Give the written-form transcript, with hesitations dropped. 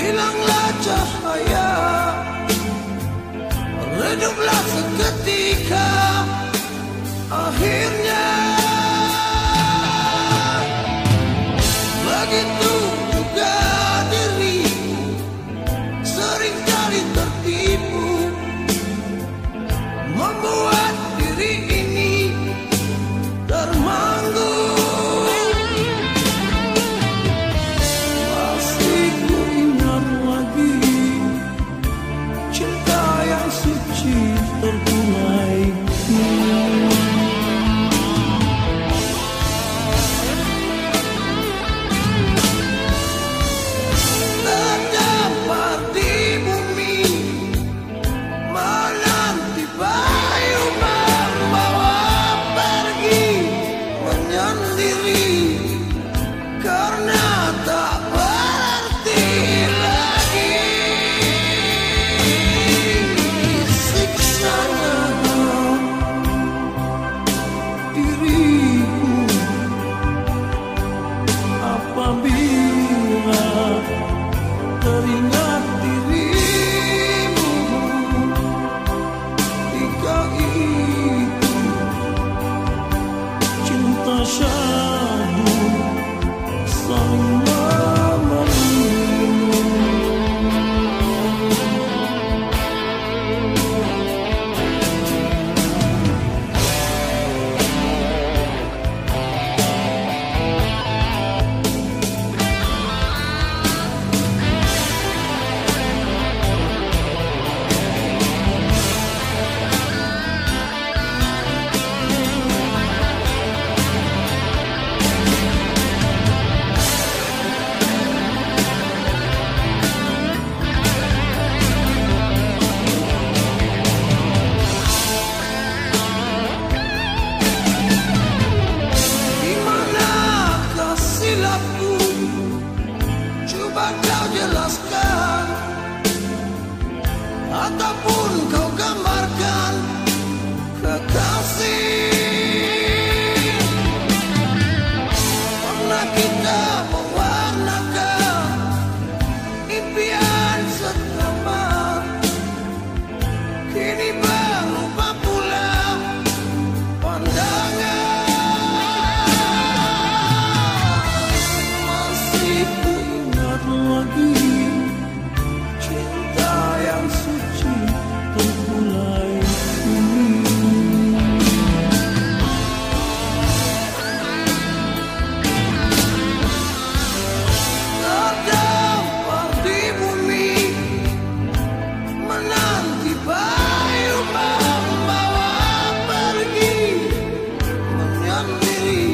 hilanglah cahaya, reduplah seketika, akhirnya. Begitu juga dirimu, seringkali tertipu, membuat diri ini termanggu. Masih ku ingat lagi cinta yang suci tertulai. Terdampar di bumi, menanti bayu membawa pergi, menyendiri karena tak berarti lagi. Siksanya diriku apabila teringat dirimu, jika itu cinta syahdu saling memeluk. Dimanakah silapku? Coba kau jelaskan, ataupun kau gambarkan, kekasih. Pernah kita mewarnakan impian sesama, kini berubah pula pandangan. Masih ku ingat lagi cinta yang suci terkulai ini. Terdampar di bumi, menanti bayu membawa pergi, menyendiri